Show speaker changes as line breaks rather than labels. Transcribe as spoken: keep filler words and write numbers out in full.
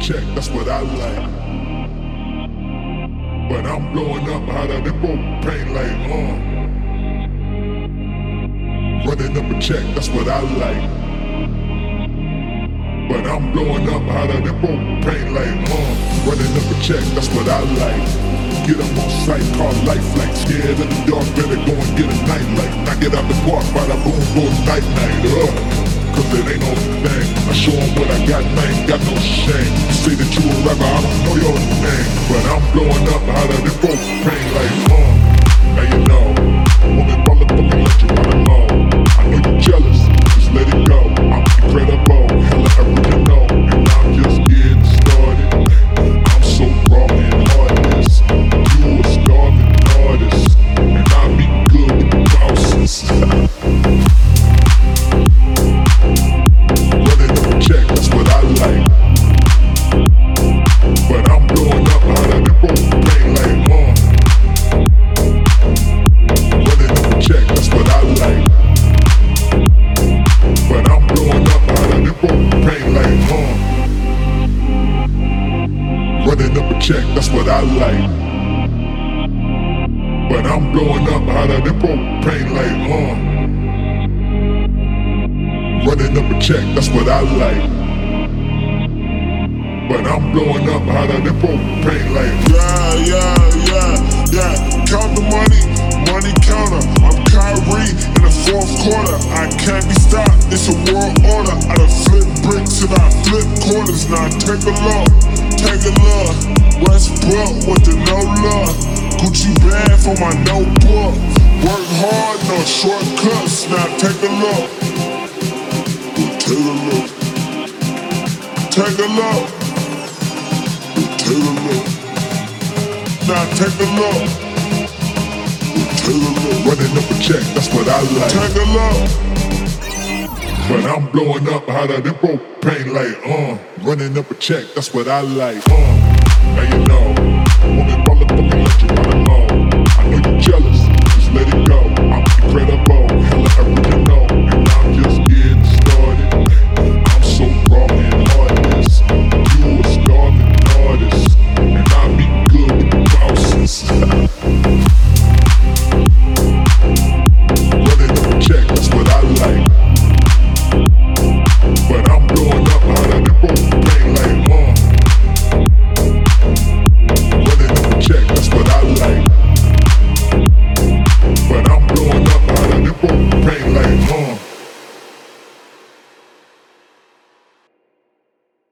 check, that's what I like. But I'm blowing up out of the pain like, uh. Running up a check, that's what I like. But I'm blowing up out of the pain like, uh. Running up a check, that's what I like. Get up on sight, call life like scared of the dark, better go and get a night light. Now get out the park, by the boom, boom, night night, uh. Cause it ain't no thing. I show 'em what I got, and I ain't got no shame. You say that you a rapper, I don't know your name. But I'm blowing up out of the boat, pain like, uh. Now you know, woman ball up on me, let you run alone. I know you jealous, just let it go. I'm incredible, hella original, and I'm just getting started. I'm so raw and heartless. You a starving artist, and I be good with the bosses. Check, that's what I like. But I'm blowing up out of the boat, pain like, uh. Running up a check, that's what I like. But I'm blowing up out of the boat, pain like, uh. Running up a check, that's what I like. But I'm blowing up out of the boat, pain like, uh. Running up a check, that's what I like. But I'm blowing up out of the pain like,
yeah, yeah, yeah, yeah. Count the money, money counter. I'm Kyrie in the fourth quarter. I can't be stopped, it's a world order. I done flip bricks and I flip quarters. Now take a look, take a look. Westbrook with the no love. Gucci bag for my notebook. Work hard, no shortcuts. Now take a look. Take a look. Take a look. Take a look. Now take a look. Take a look.
Running up a check, that's what I like.
Take a look.
But I'm blowing up out of the pain like, uh. Running up a check, that's what I like, uh. Now you know.